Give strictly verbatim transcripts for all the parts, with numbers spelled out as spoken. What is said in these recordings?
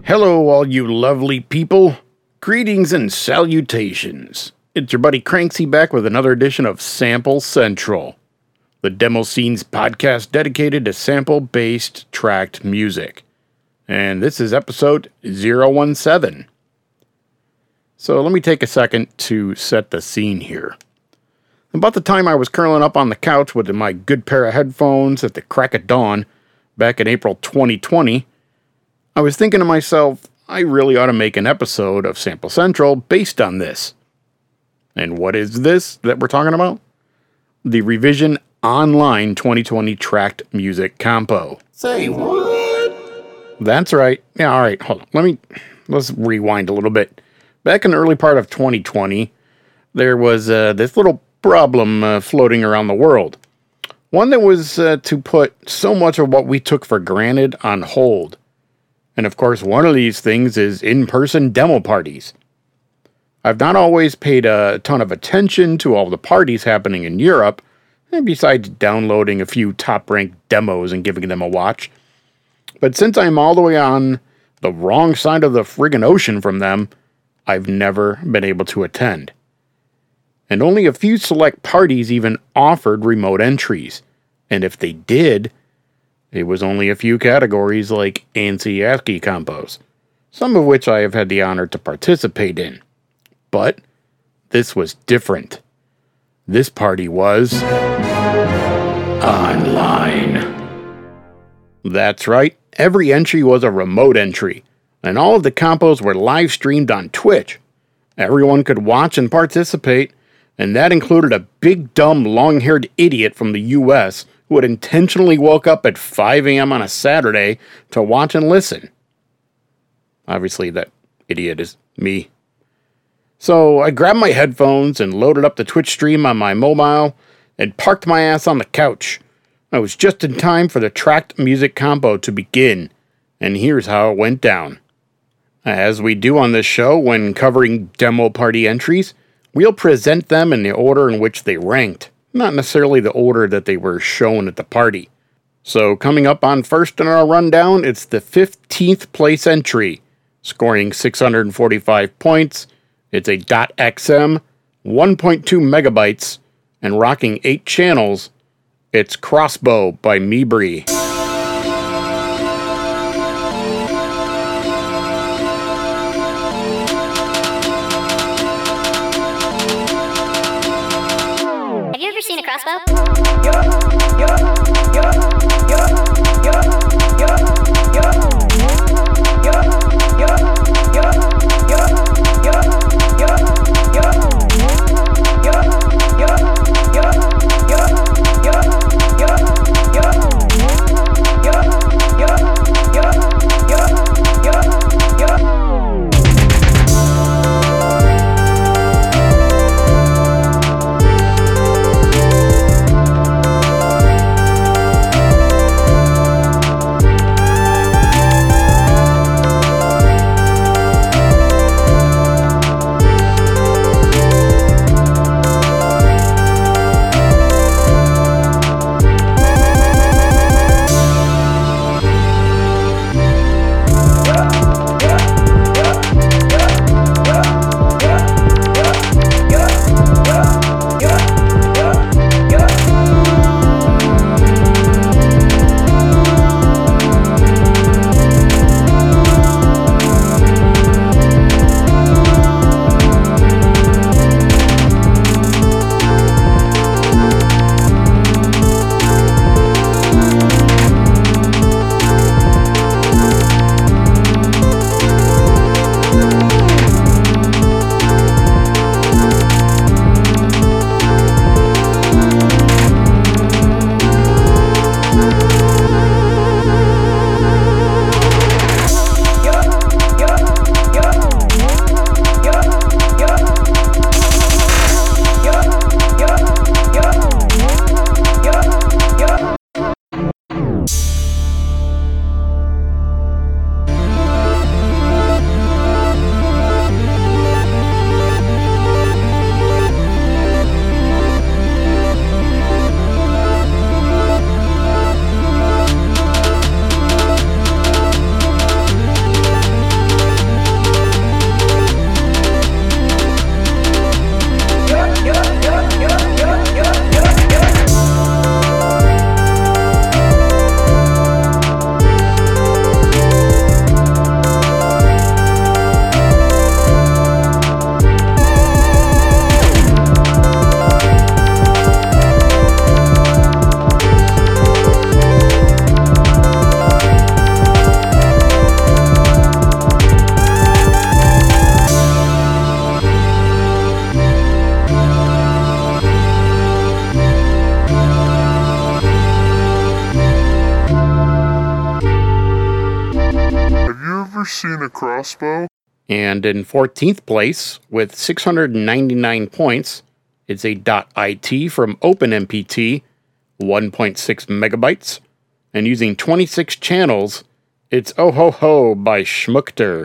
Hello, all you lovely people. Greetings and salutations. It's your buddy Cranksy back with another edition of Sample Central, the Demo Scenes podcast dedicated to sample-based tracked music. And this is episode zero one seven. So let me take a second to set the scene here. About the time I was curling up on the couch with my good pair of headphones at the crack of dawn back in April twenty twenty, I was thinking to myself, I really ought to make an episode of Sample Central based on this. And what is this that we're talking about? The Revision Online twenty twenty Tracked Music Compo. Say what? That's right. Yeah, all right, hold on. Let me, let's rewind a little bit. Back in the early part of twenty twenty, there was uh, this little problem uh, floating around the world. One that was uh, to put so much of what we took for granted on hold. And of course, one of these things is in-person demo parties. I've not always paid a ton of attention to all the parties happening in Europe, and besides downloading a few top-ranked demos and giving them a watch. But since I'm all the way on the wrong side of the friggin' ocean from them, I've never been able to attend. And only a few select parties even offered remote entries. And if they did, it was only a few categories like ANSI ASCII compos, some of which I have had the honor to participate in. But this was different. This party was online. That's right, every entry was a remote entry, and all of the compos were live streamed on Twitch. Everyone could watch and participate, and that included a big dumb long-haired idiot from the U S who had intentionally woke up at five a.m. on a Saturday to watch and listen. Obviously, that idiot is me. So I grabbed my headphones and loaded up the Twitch stream on my mobile and parked my ass on the couch. I was just in time for the tracked music compo to begin, and here's how it went down. As we do on this show when covering demo party entries, we'll present them in the order in which they ranked, not necessarily the order that they were shown at the party. So coming up on first in our rundown, it's the fifteenth place entry, scoring six hundred forty-five points. It's a .xm, one point two megabytes, and rocking eight channels. It's Crossbow by Mibri. Have you ever seen a crossbow? Yo, yo, yo, yo, yo, yo, yo, yo, yo, yo, yo, yo, yo, yo, yo, yo, yo, yo, yo, ever seen a crossbow? And in fourteenth place, with six hundred ninety-nine points, it's a .it from OpenMPT, one point six megabytes. And using twenty-six channels, it's Oh Ho Ho by Schmuckter.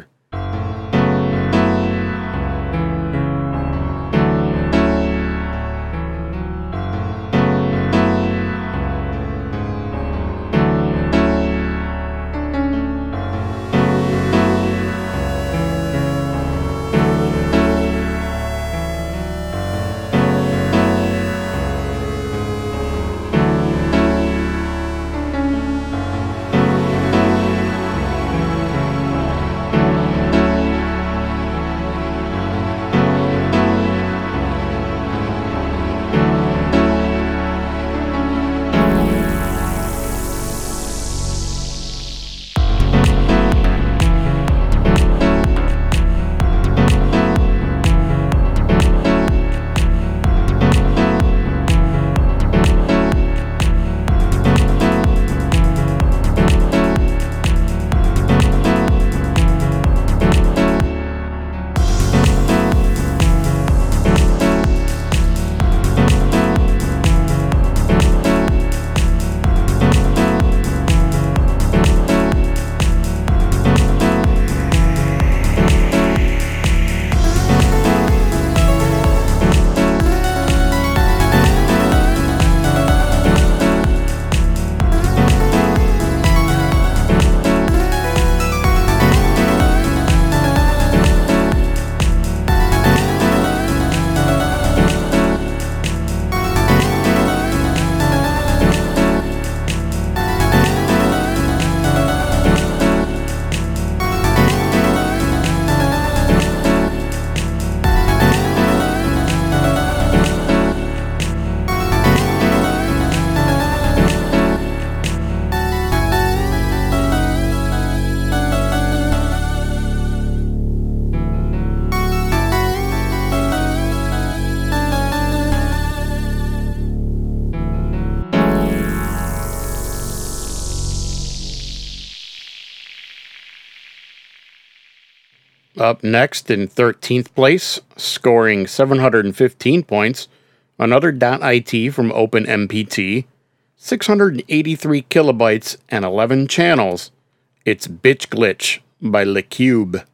Up next in thirteenth place, scoring seven hundred fifteen points, another .it from OpenMPT, six hundred eighty-three kilobytes and eleven channels. It's Bitch Glitch by LeCube.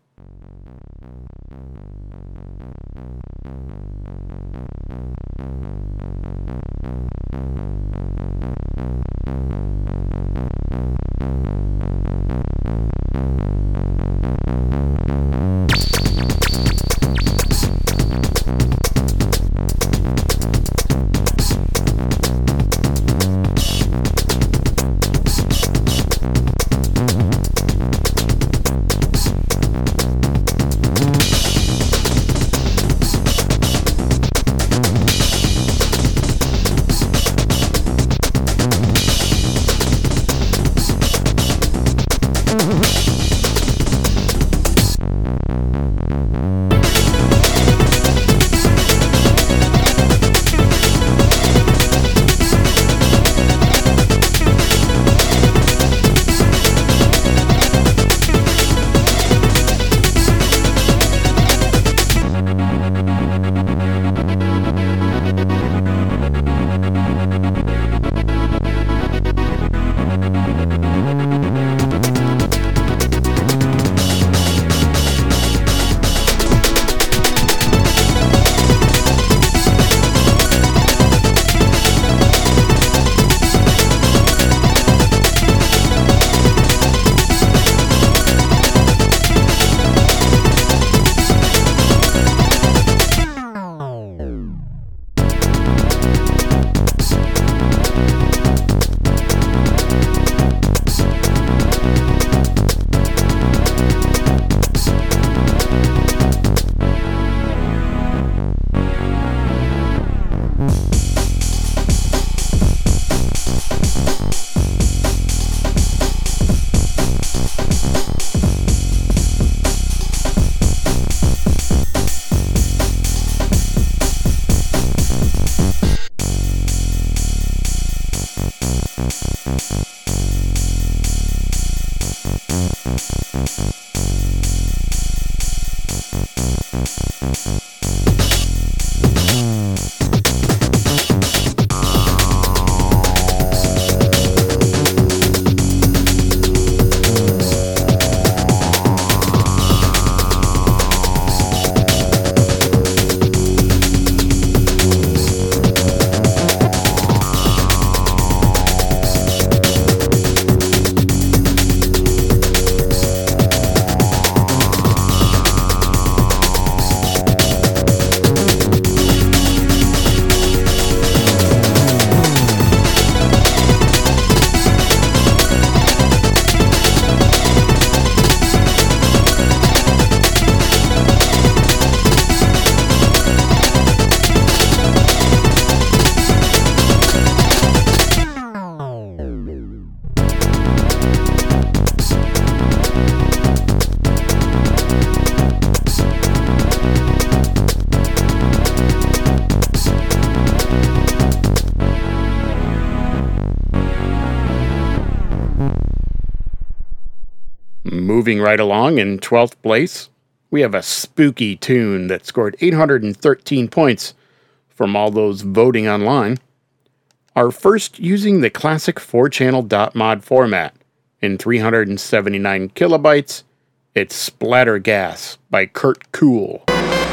Moving right along in twelfth place, we have a spooky tune that scored eight hundred thirteen points from all those voting online. Our first using the classic four channel dot mod format in three hundred seventy-nine kilobytes, it's Splattergas by Kurt Cool.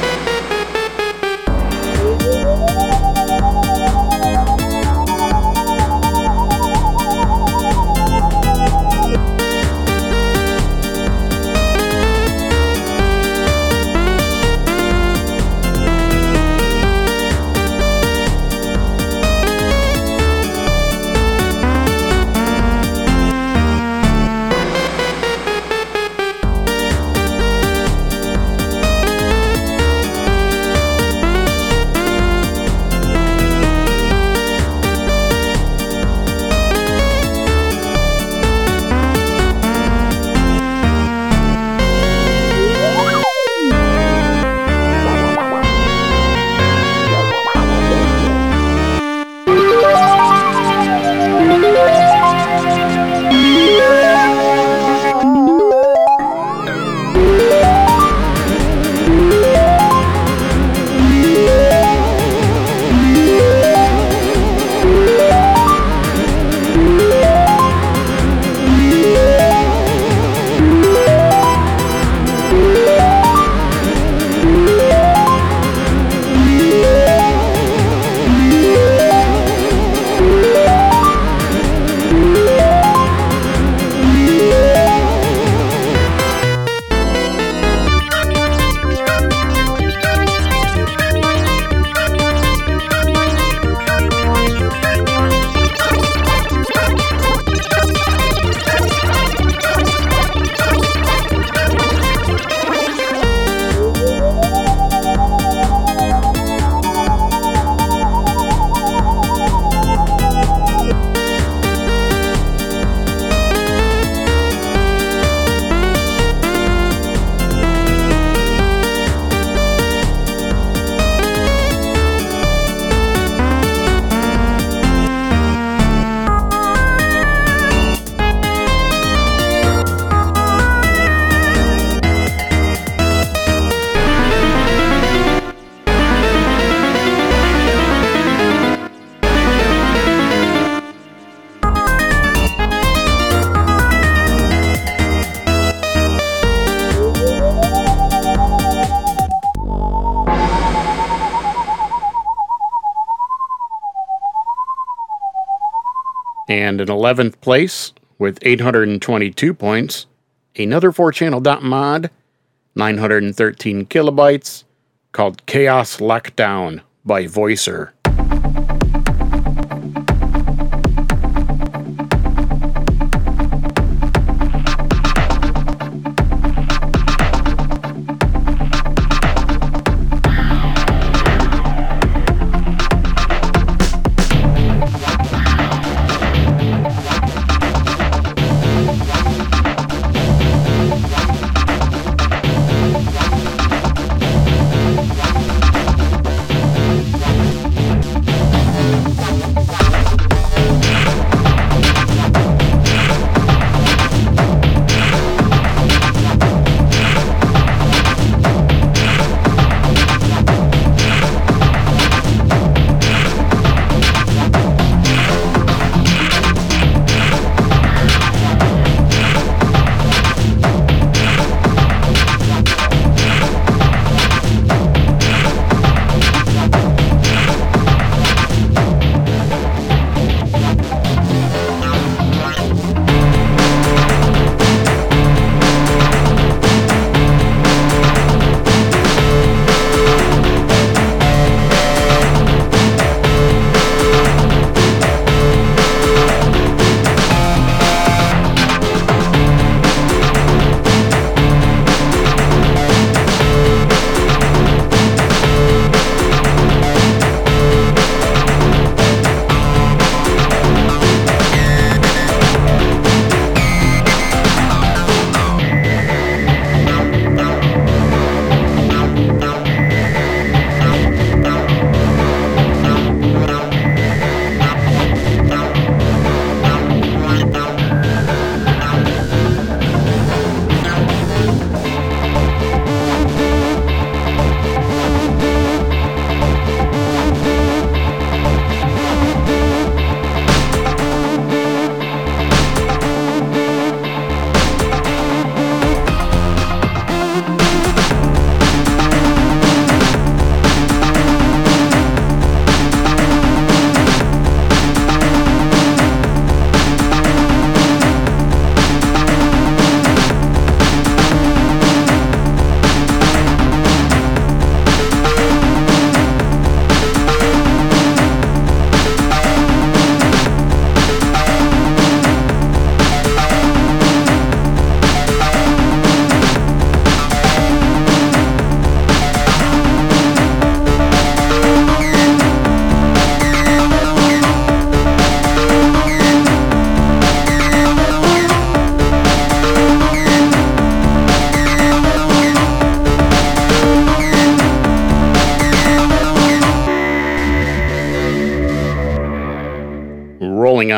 And in eleventh place, with eight hundred twenty-two points, another four channel dot mod, nine hundred thirteen kilobytes, called Chaos Lockdown by Voicer.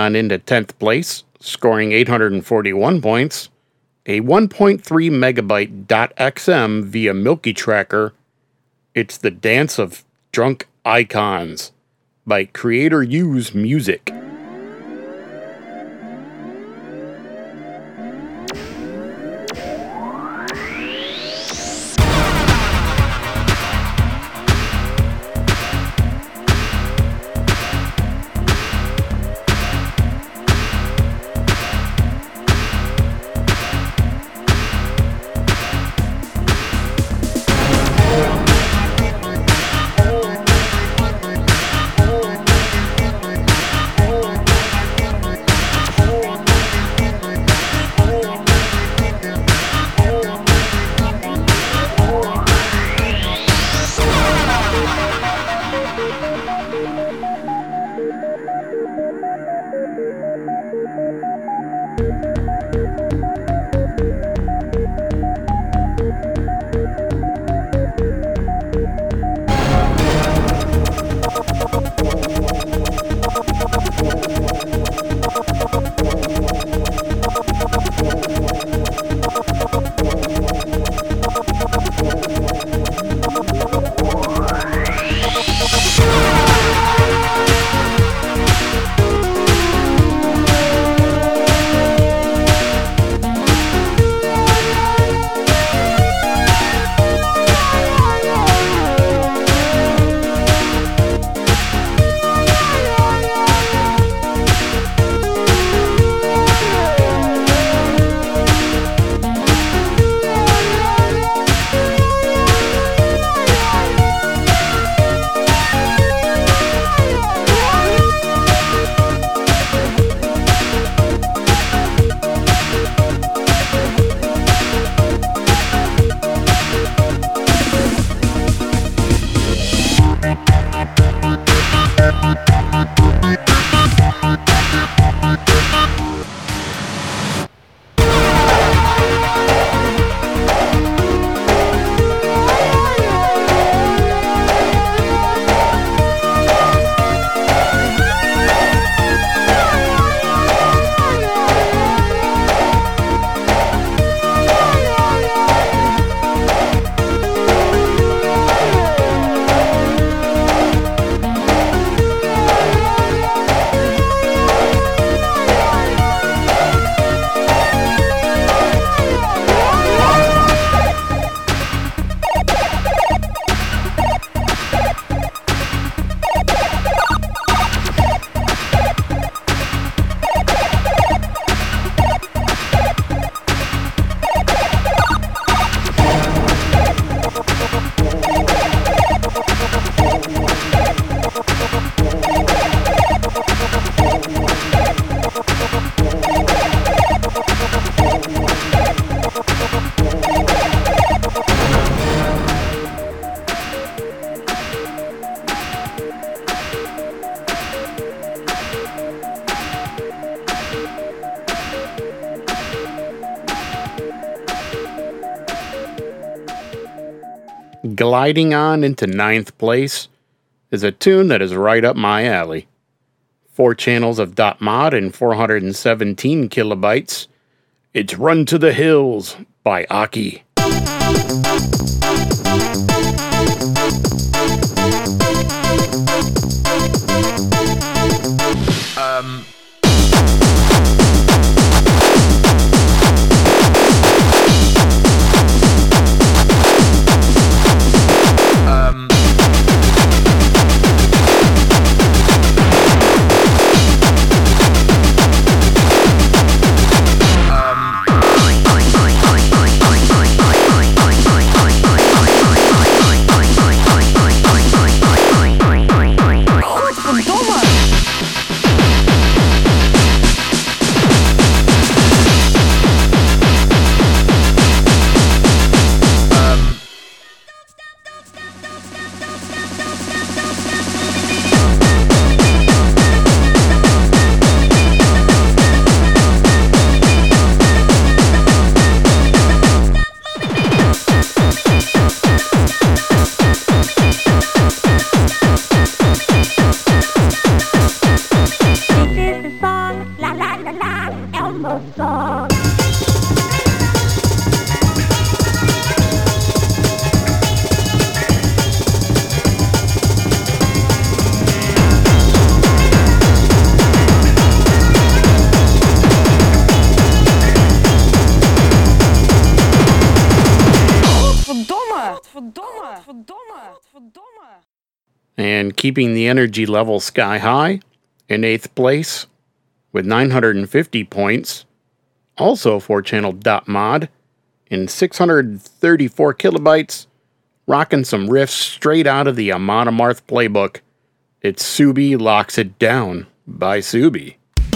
on into tenth place, scoring eight hundred forty-one points, a one point three megabyte .xm via Milky Tracker. It's The Dance of Drunk Icons by Creator Use Music. Gliding on into ninth place is a tune that is right up my alley. Four channels of .mod and four hundred seventeen kilobytes. It's Run to the Hills by Aki. Um... Bye. Verdomme! Verdomme! Verdomme! And keeping the energy level sky high, in eighth place, with nine hundred fifty points, also four channel dot mod, in six hundred thirty-four kilobytes, rocking some riffs straight out of the Amadamarth playbook. It's Subi Locks It Down by Subi.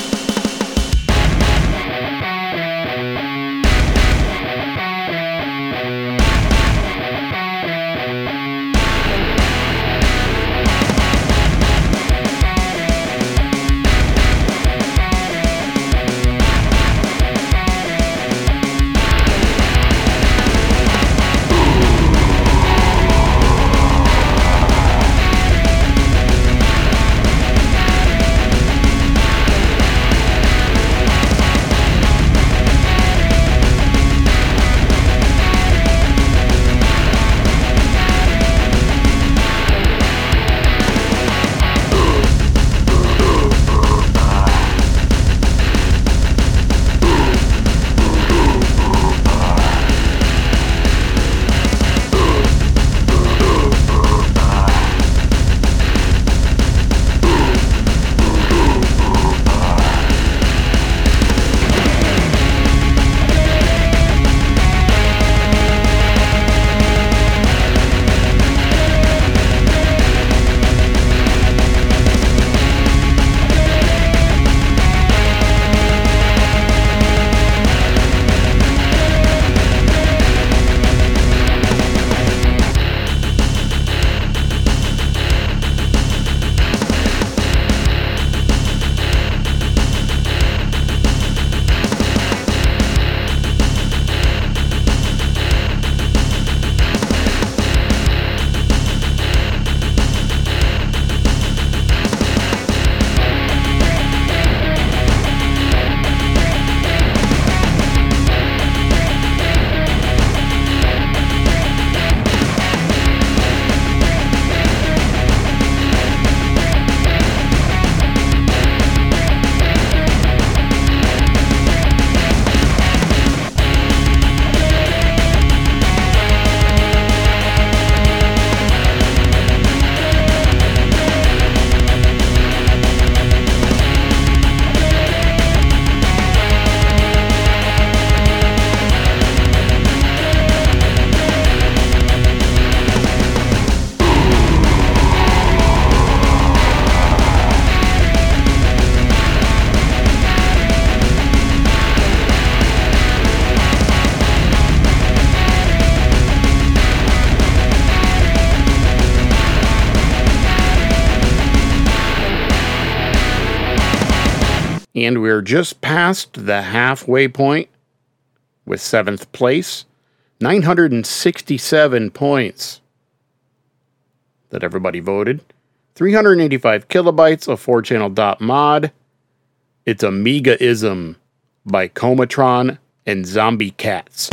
And we're just past the halfway point with seventh place, nine hundred sixty-seven points that everybody voted. three hundred eighty-five kilobytes of four channel dot mod. It's Amigaism by Comatron and Zombie Cats.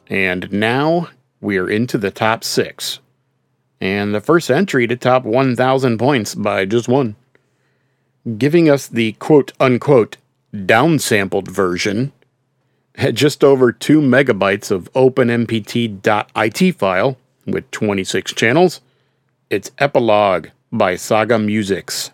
And now we're into the top six. And the first entry to top one thousand points by just one. Giving us the quote-unquote downsampled version at just over two megabytes of OpenMPT.it file with twenty-six channels, it's Epilogue by Saga Musics.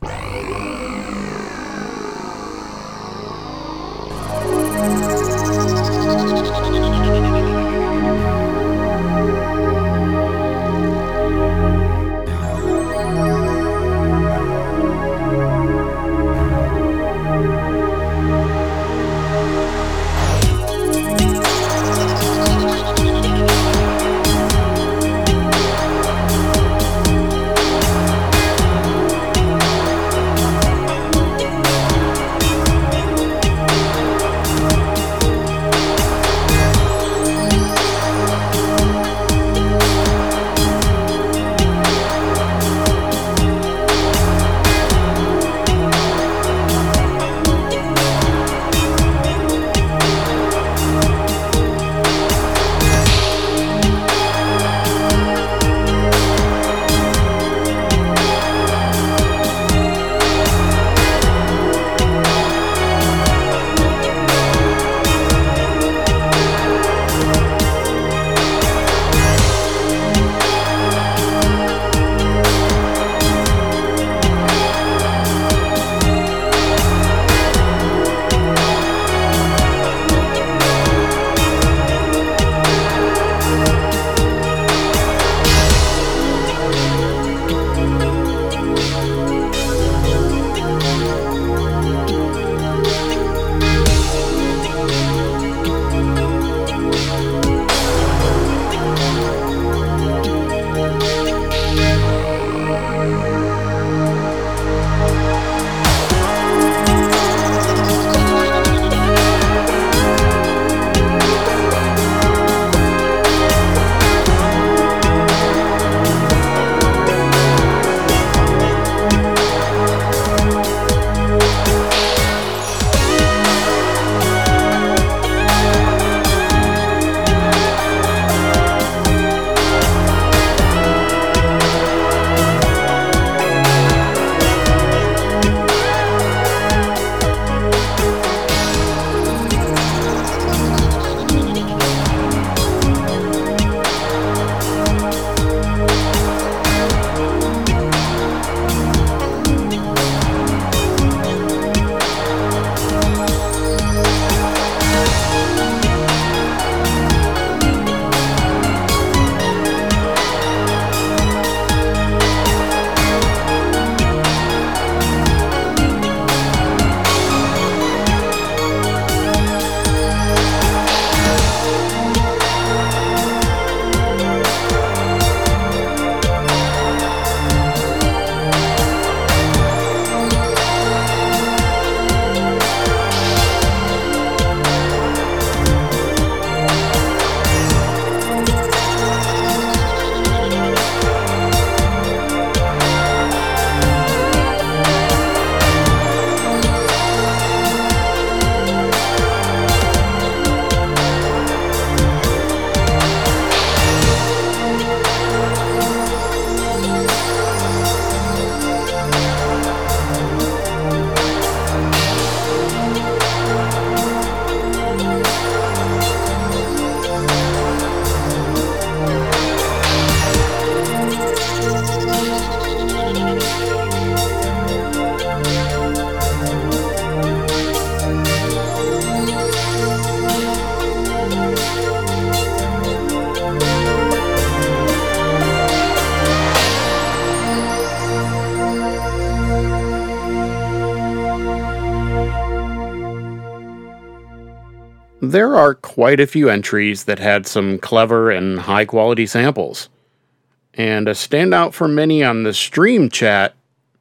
There are quite a few entries that had some clever and high-quality samples. And a standout for many on the stream chat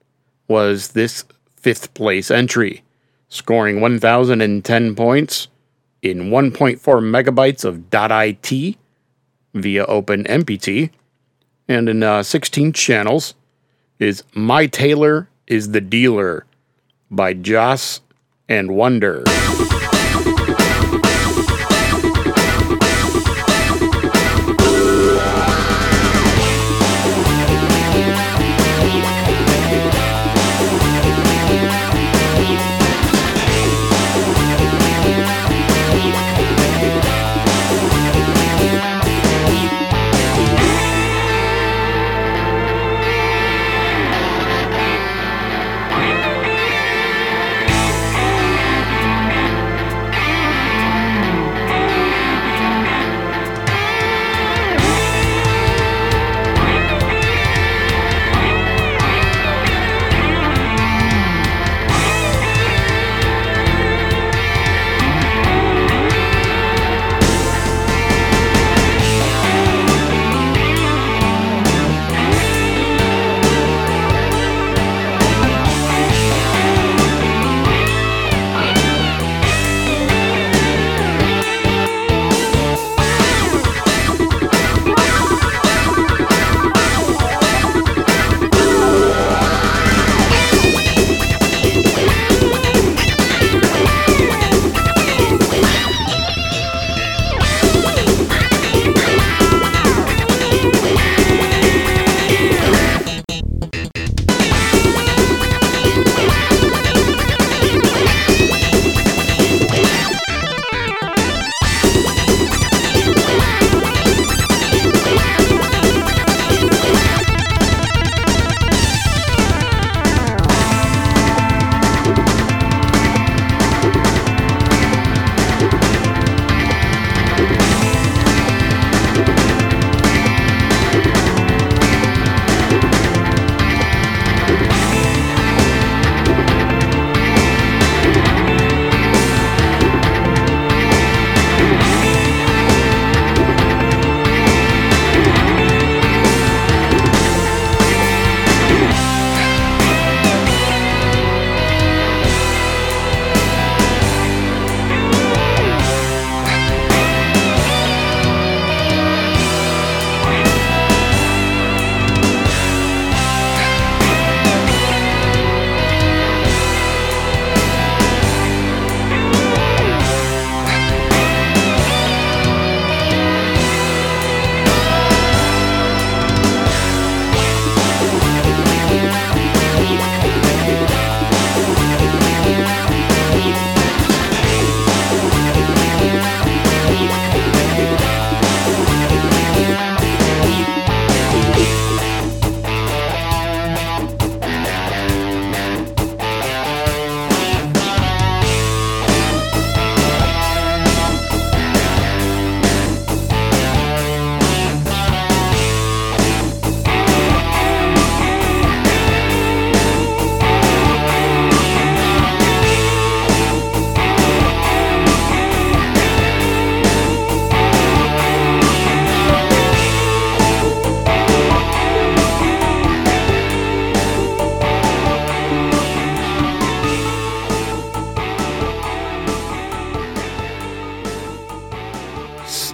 was this fifth place entry, scoring one thousand ten points in one point four megabytes of .it via OpenMPT, and in uh, sixteen channels, is My Tailor is the Dealer by Joss and Wonder.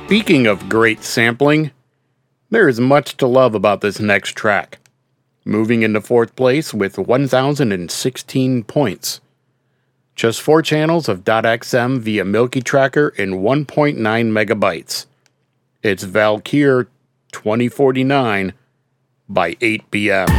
Speaking of great sampling, there is much to love about this next track. Moving into fourth place with one thousand sixteen points. Just four channels of .xm via Milky Tracker in one point nine megabytes. It's Valkyr twenty forty-nine by eight p m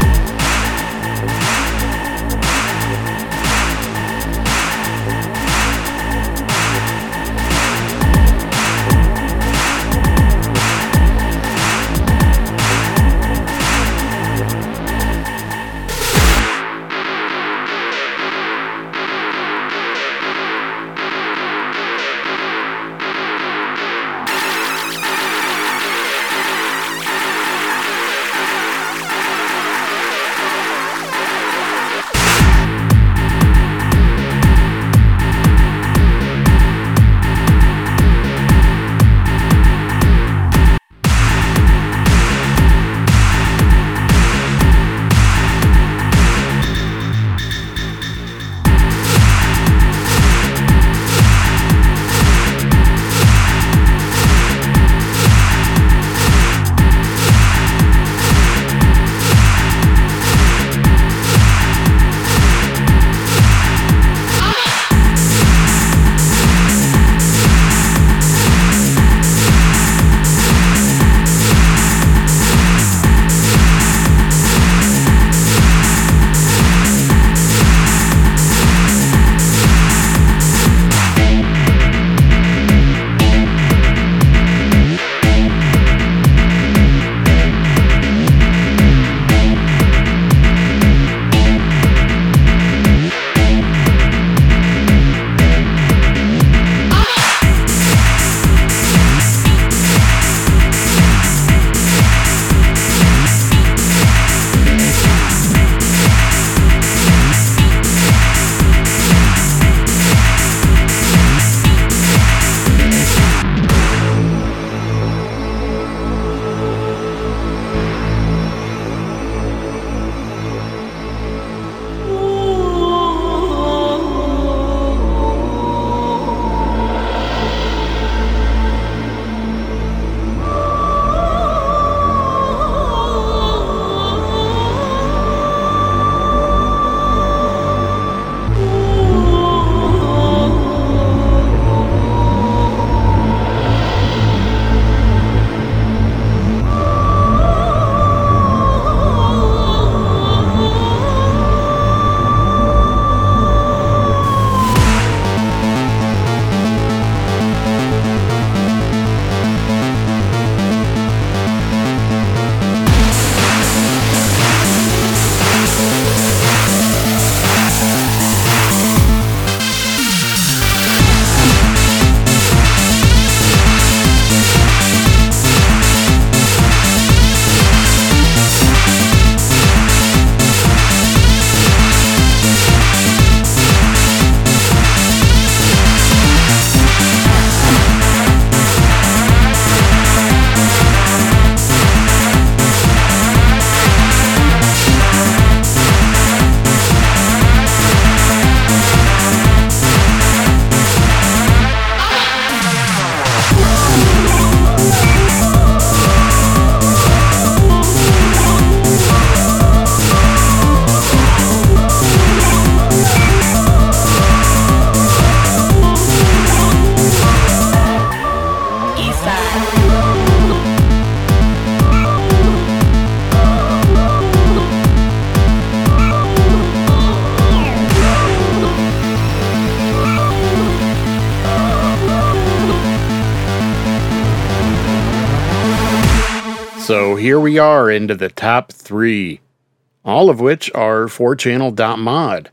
So here we are into the top three, all of which are four channel .mod,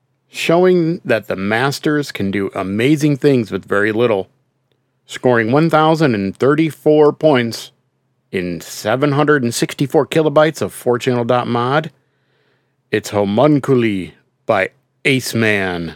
showing that the masters can do amazing things with very little, scoring one thousand thirty-four points in seven hundred sixty-four kilobytes of four channel .mod. It's Homunculi by Aceman.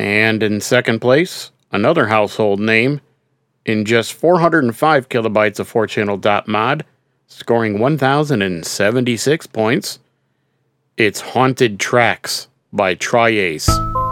And in second place, another household name, in just four hundred five kilobytes of four channel dot mod, scoring one thousand seventy-six points, it's Haunted Tracks by Tri-Ace.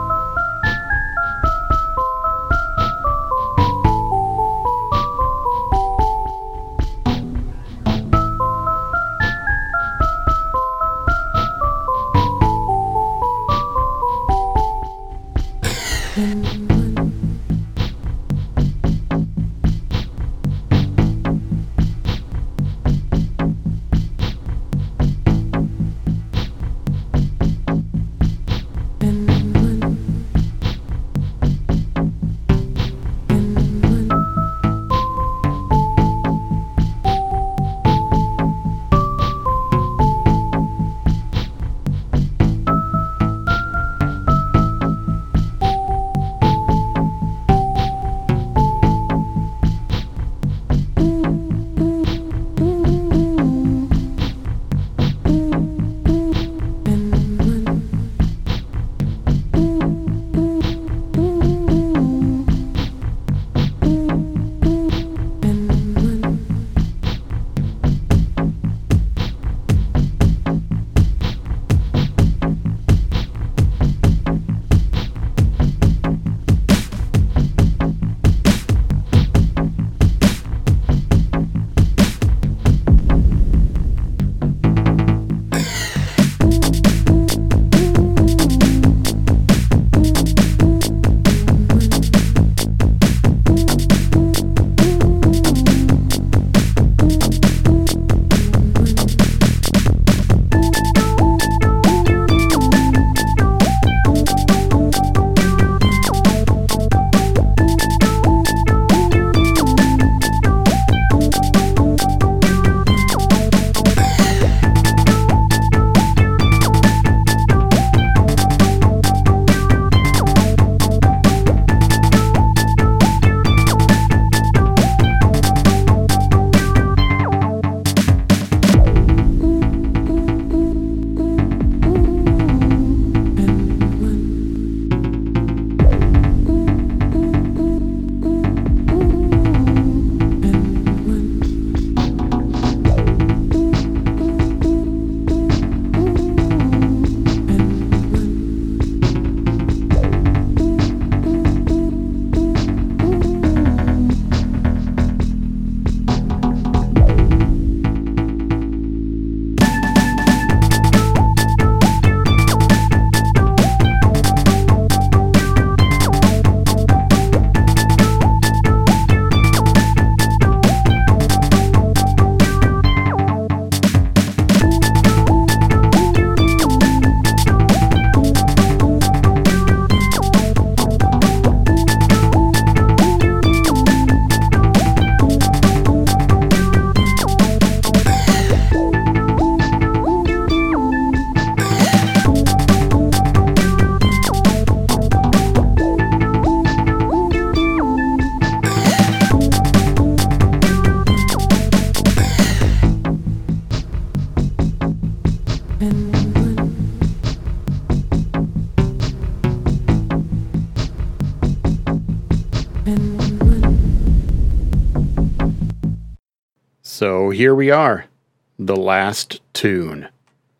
So here we are, the last tune.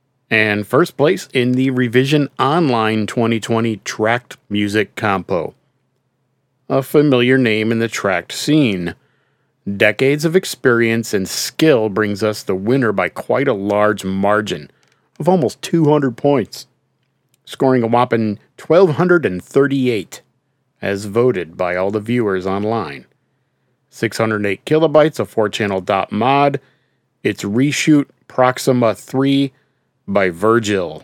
And first place in the Revision Online twenty twenty Tracked Music Compo. A familiar name in the tracked scene. Decades of experience and skill brings us the winner by quite a large margin of almost two hundred points, scoring a whopping one thousand two hundred thirty-eight, as voted by all the viewers online. six hundred eight kilobytes of four channel dot mod. It's Reshoot Proxima three by Virgil.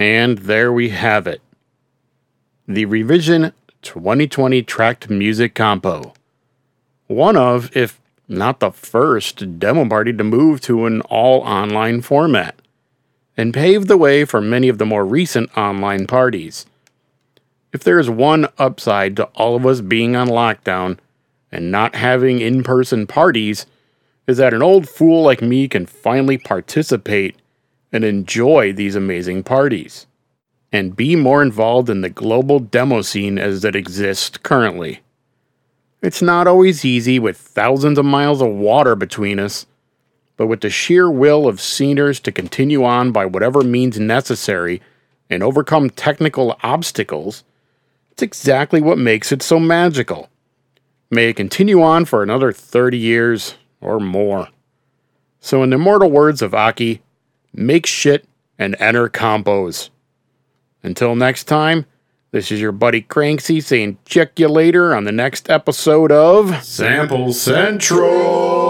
And there we have it. The Revision twenty twenty Tracked Music Compo. One of, if not the first, demo party to move to an all-online format, and paved the way for many of the more recent online parties. If there is one upside to all of us being on lockdown and not having in-person parties, is that an old fool like me can finally participate and enjoy these amazing parties, and be more involved in the global demo scene as it exists currently. It's not always easy with thousands of miles of water between us, but with the sheer will of sceners to continue on by whatever means necessary and overcome technical obstacles, it's exactly what makes it so magical. May it continue on for another thirty years or more. So in the immortal words of Aki, make shit and enter compos. Until next time, this is your buddy Cranksy saying check you later on the next episode of Sample Central!